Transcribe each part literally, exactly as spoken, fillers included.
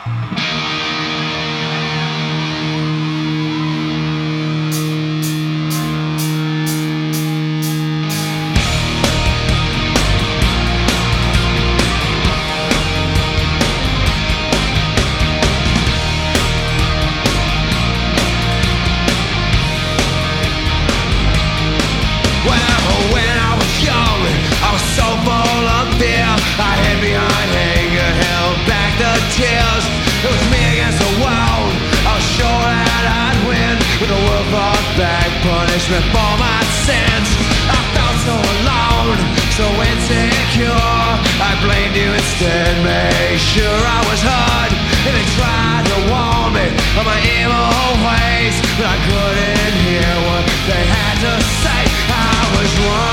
Tears. It was me against the world. I was sure that I'd win, but the world brought back punishment for my sins. I felt so alone, so insecure. I blamed you instead, made sure I was hurt. And they tried to warn me of my evil ways, but I couldn't hear what they had to say. I was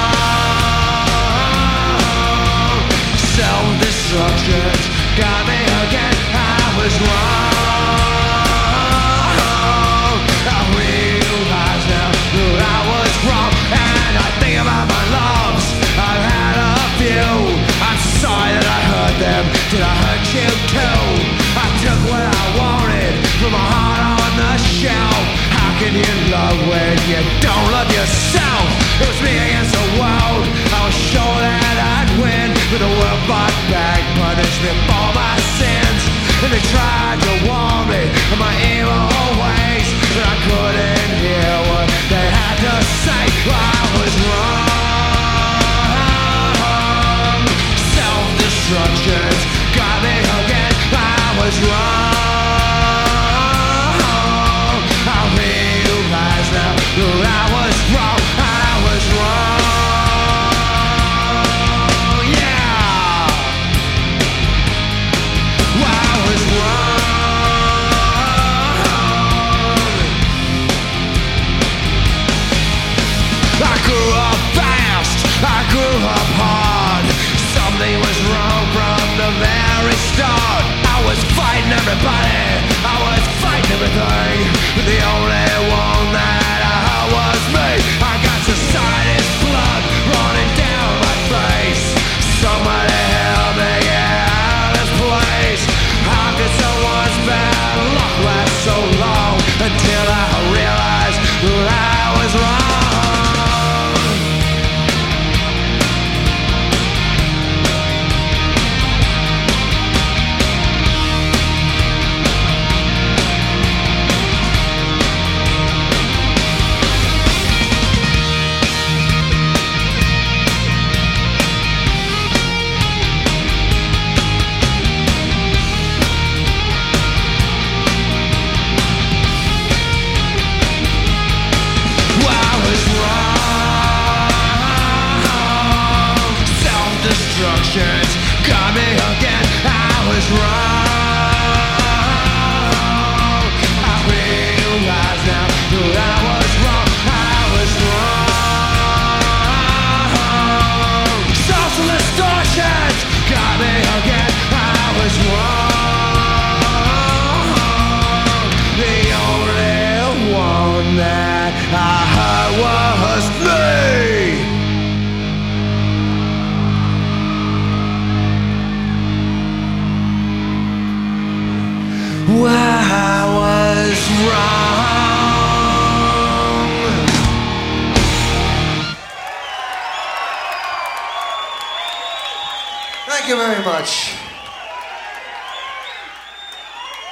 wrong. Self-destruction's got me again. I was wrong. I realize now that I was wrong. And I think about my loves, I've had a few. I'm sorry that I hurt them. Did I hurt you too? I took what I wanted from my heart on the shelf. How can you love when you don't love yourself? It was me against the world. I was sure that I'd win, but the world fought back, punished me for my sins. And they tried to warn me of my evil ways, but I couldn't hear what they had to say. I was wrong. Self-destruction's got me again. I was wrong. I realize now that I was wrong. I was wrong. Yeah. I was wrong. I grew up fast, I grew up hard. Something was wrong from the very start. I was fighting everybody, I was fighting everything, but the only one that I had was me. I got society's blood running down my face. Somebody help me get out of this place. How could someone's bad luck last so long, until I realized that I was wrong. Self-destruction's got me again. I was wrong. I realize now that I was wrong. I was wrong. Self-destruction's got me again. I was wrong. The only one that I heard was me. I was wrong. Thank you very much.